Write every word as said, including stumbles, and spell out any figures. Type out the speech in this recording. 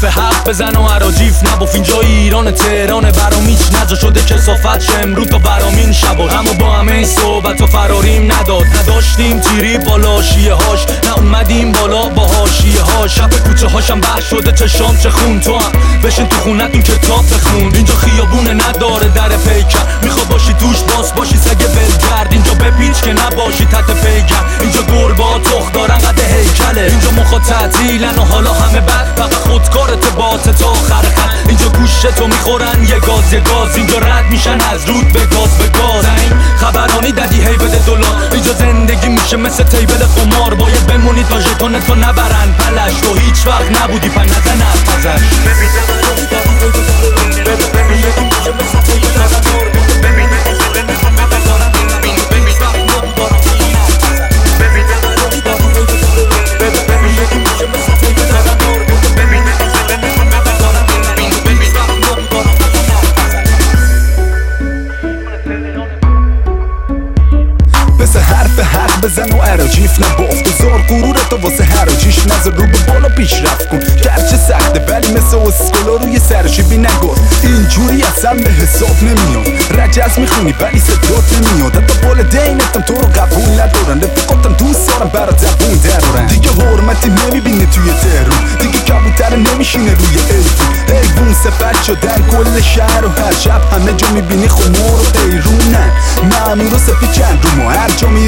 حرف بزن و عراجیف نباف. اینجا ایران تهران برام هیچ نجا شده کسافت شه امرو تا برامین شبا. اما با همه این صحبت و فراریم نداد، نداشتیم تیری بالا شیه هاش، نه اومدیم بالا با حاشیه هاش. شب کوچه هاشم بحث شده چشام چه خون. تو هم بشین تو خونت این کتاب بخون. اینجا خیابونه نداره در پیکر، میخوا باشی توش باس باشی سگ ولگرد. اینجا بپیچ که نباشی تحت پیکر، اینجا گربه ها تخ دارن قد هیکله. اینجا مخا تعطیلن و حالا همه بد، فقط خودکارت باته تا آخر خط. اینجا گوشتو میخورن یه گاز یه گاز، اینجا رد میشن از رود به گاز به گاز. این خبرانی دادی هی بده دلار، اینجا زندگی میشه مثل تیبل قمار. باید بمونی تا ژتونتو نبرن پلش، تو هیچ وقت نبودی پس نزن حرف ازش. مثل حرف حق بزن و عراجیف نباف. بذار غرورتو واسه حراجیش نذار، رو به بالا پیشرفت کن گرچه سخته ولی مثل اسکولا روی سرشیبی نگار. اینجوری اصلا به حساب نمیاد، رجز میخونی ولی صدات نمیاد. حتی والدینتم تو رو قبول ندارن، رفیقاتم دوست دارن برات زبون درارن. دیگه حرمتی نمیبینی توی تهران، دیگه کبوتر نمیشینه روی ایوون. ایوون سفر شدن کل شهر و هر شب همه جا میبینی خمار و ایرونن. مامور و سفی چند رو ما هر جا